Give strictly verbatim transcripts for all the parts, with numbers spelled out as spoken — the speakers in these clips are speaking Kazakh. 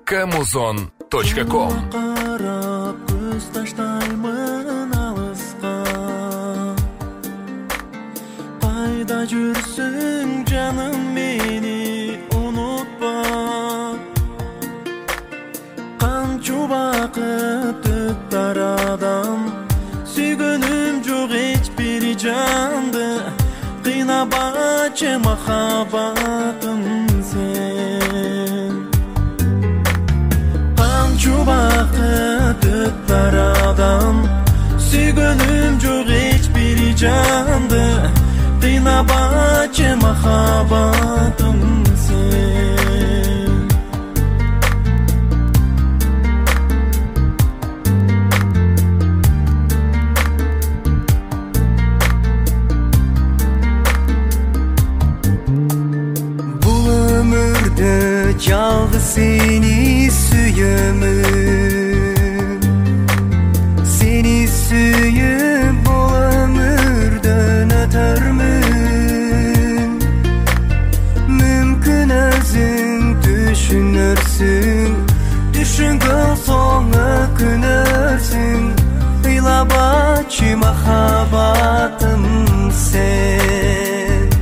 камузон точка ком. Қарап көз таштаймын алысқа, қайда жүрсің жаным, мені ұмытпа. Қанша уақыт өтті арадан, сүйгенім жоқ ешбір жанды, қинабашы махаббатым сен. Қанша уақыт өтті арадан, сүйгенім жоқ ешбір жанды, қинабашы махаббатым сен. Бұл өмірді жалғыз сені сүйемін, сені сүйіп бұл өмірден өтәрмін. Мүмкін өзің düşünерсің, düşünген соң өкінерсің, ыйлабашы махаббатым сен.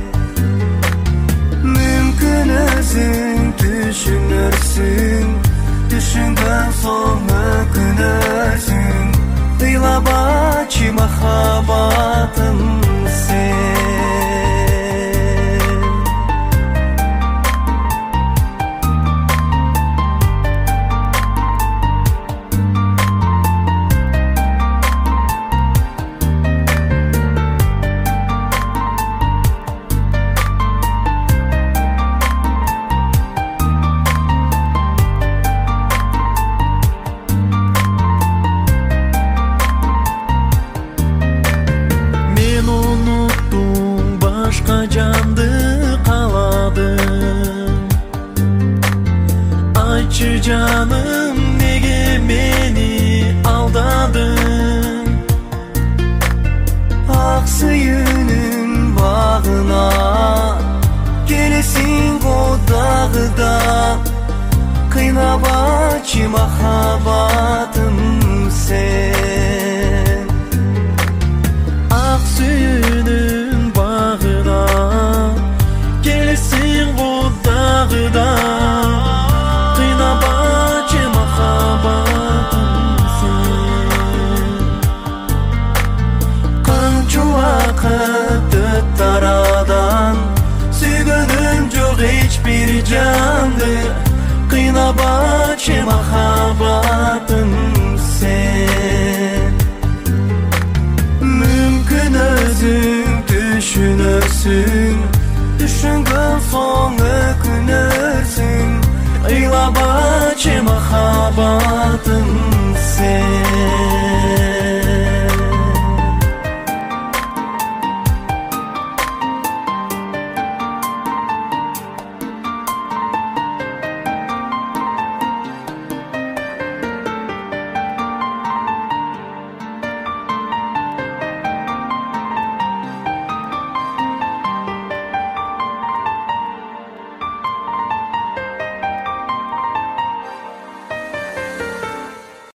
Мүмкін өзің düşünерсің, düşünген соң өкінерсің, ыйлабашы махаббатым сен. Мен ұмыттым, башқа жанды қаладым. Айтшы жаным, неге мені алдадың? Ақ сүйінің бағына келесің қодағыда, қинабашы махаббатым сен. Ақ сүйінің